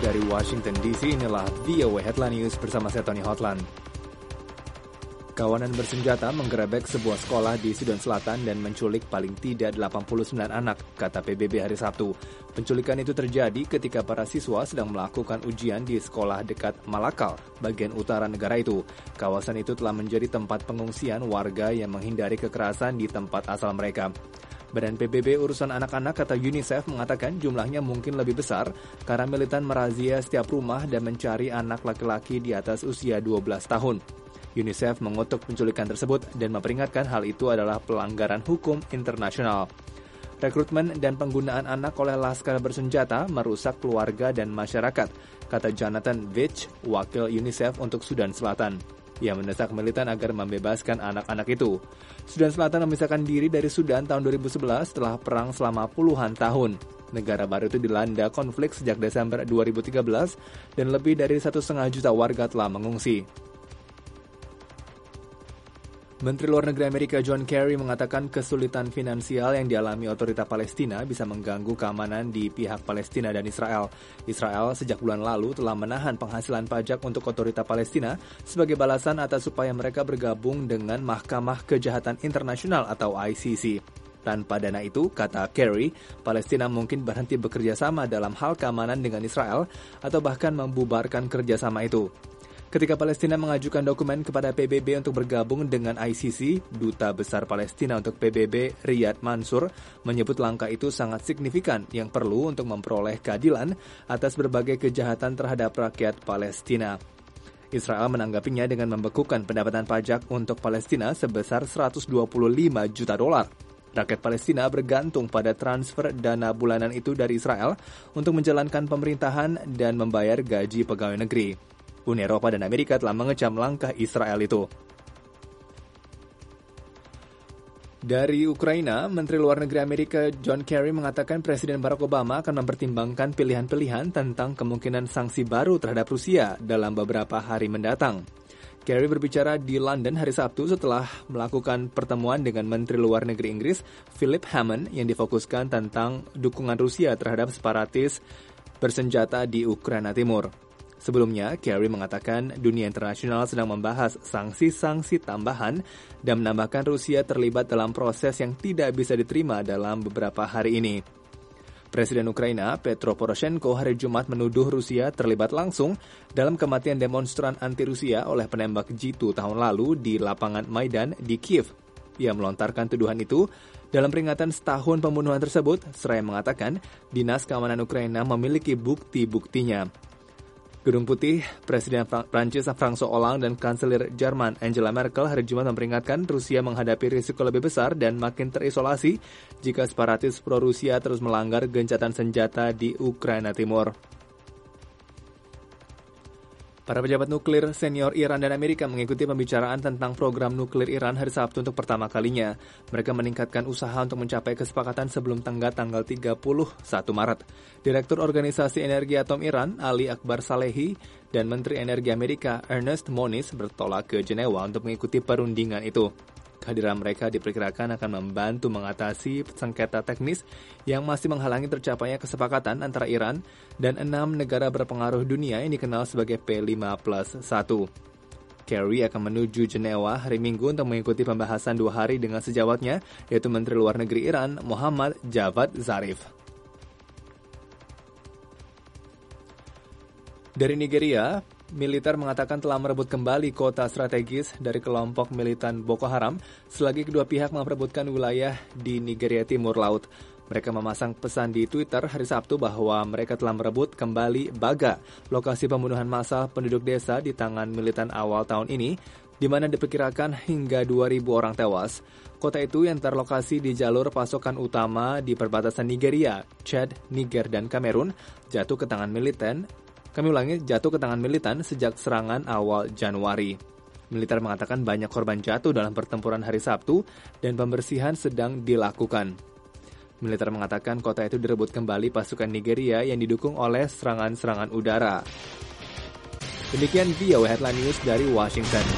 dari Washington DC, inilah VOA Headline News bersama saya Tony Hotland. Kawanan bersenjata menggerebek sebuah sekolah di Sudan Selatan dan menculik paling tidak 89 anak, kata PBB hari Sabtu. Penculikan itu terjadi ketika para siswa sedang melakukan ujian di sekolah dekat Malakal, bagian utara negara itu. Kawasan itu telah menjadi tempat pengungsian warga yang menghindari kekerasan di tempat asal mereka. Badan PBB Urusan Anak-anak atau UNICEF mengatakan jumlahnya mungkin lebih besar karena militan merazia setiap rumah dan mencari anak laki-laki di atas usia 12 tahun. UNICEF mengutuk penculikan tersebut dan memperingatkan hal itu adalah pelanggaran hukum internasional. Rekrutmen dan penggunaan anak oleh laskar bersenjata merusak keluarga dan masyarakat, kata Jonathan Veitch, wakil UNICEF untuk Sudan Selatan. Ia mendesak militan agar membebaskan anak-anak itu. Sudan Selatan memisahkan diri dari Sudan tahun 2011 setelah perang selama puluhan tahun. Negara baru itu dilanda konflik sejak Desember 2013 dan lebih dari 1,5 juta warga telah mengungsi. Menteri Luar Negeri Amerika John Kerry mengatakan kesulitan finansial yang dialami otoritas Palestina bisa mengganggu keamanan di pihak Palestina dan Israel. Israel sejak bulan lalu telah menahan penghasilan pajak untuk otoritas Palestina sebagai balasan atas supaya mereka bergabung dengan Mahkamah Kejahatan Internasional atau ICC. Tanpa dana itu, kata Kerry, Palestina mungkin berhenti bekerja sama dalam hal keamanan dengan Israel atau bahkan membubarkan kerjasama itu. Ketika Palestina mengajukan dokumen kepada PBB untuk bergabung dengan ICC, Duta Besar Palestina untuk PBB Riyad Mansur menyebut langkah itu sangat signifikan yang perlu untuk memperoleh keadilan atas berbagai kejahatan terhadap rakyat Palestina. Israel menanggapinya dengan membekukan pendapatan pajak untuk Palestina sebesar $125 juta. Rakyat Palestina bergantung pada transfer dana bulanan itu dari Israel untuk menjalankan pemerintahan dan membayar gaji pegawai negeri. Uni Eropa dan Amerika telah mengecam langkah Israel itu. Dari Ukraina, Menteri Luar Negeri Amerika John Kerry mengatakan Presiden Barack Obama akan mempertimbangkan pilihan-pilihan tentang kemungkinan sanksi baru terhadap Rusia dalam beberapa hari mendatang. Kerry berbicara di London hari Sabtu setelah melakukan pertemuan dengan Menteri Luar Negeri Inggris Philip Hammond yang difokuskan tentang dukungan Rusia terhadap separatis bersenjata di Ukraina Timur. Sebelumnya, Kerry mengatakan dunia internasional sedang membahas sanksi-sanksi tambahan dan menambahkan Rusia terlibat dalam proses yang tidak bisa diterima dalam beberapa hari ini. Presiden Ukraina, Petro Poroshenko, hari Jumat menuduh Rusia terlibat langsung dalam kematian demonstran anti-Rusia oleh penembak Jitu tahun lalu di lapangan Maidan di Kiev. Ia melontarkan tuduhan itu dalam peringatan setahun pembunuhan tersebut, seraya mengatakan Dinas Keamanan Ukraina memiliki bukti-buktinya. Gedung Putih, Presiden Prancis François Hollande dan Kanselir Jerman Angela Merkel hari Jumat memperingatkan Rusia menghadapi risiko lebih besar dan makin terisolasi jika separatis pro-Rusia terus melanggar gencatan senjata di Ukraina Timur. Para pejabat nuklir senior Iran dan Amerika mengikuti pembicaraan tentang program nuklir Iran hari Sabtu untuk pertama kalinya. Mereka meningkatkan usaha untuk mencapai kesepakatan sebelum tanggal 31 Maret. Direktur Organisasi Energi Atom Iran, Ali Akbar Salehi, dan Menteri Energi Amerika, Ernest Moniz, bertolak ke Jenewa untuk mengikuti perundingan itu. Kehadiran mereka diperkirakan akan membantu mengatasi sengketa teknis yang masih menghalangi tercapainya kesepakatan antara Iran dan 6 negara berpengaruh dunia yang dikenal sebagai P5+1. Kerry akan menuju Jenewa hari Minggu untuk mengikuti pembahasan 2 hari dengan sejawatnya, yaitu Menteri Luar Negeri Iran, Muhammad Javad Zarif. Dari Nigeria, militer mengatakan telah merebut kembali kota strategis dari kelompok militan Boko Haram selagi kedua pihak memperebutkan wilayah di Nigeria Timur Laut. Mereka memasang pesan di Twitter hari Sabtu bahwa mereka telah merebut kembali Baga, lokasi pembunuhan massal penduduk desa di tangan militan awal tahun ini, di mana diperkirakan hingga 2.000 orang tewas. Kota itu yang terlokasi di jalur pasokan utama di perbatasan Nigeria, Chad, Niger, dan Kamerun, jatuh ke tangan militan sejak serangan awal Januari. Militer mengatakan banyak korban jatuh dalam pertempuran hari Sabtu dan pembersihan sedang dilakukan. Militer mengatakan kota itu direbut kembali pasukan Nigeria yang didukung oleh serangan-serangan udara. Demikian VOA Headline News dari Washington.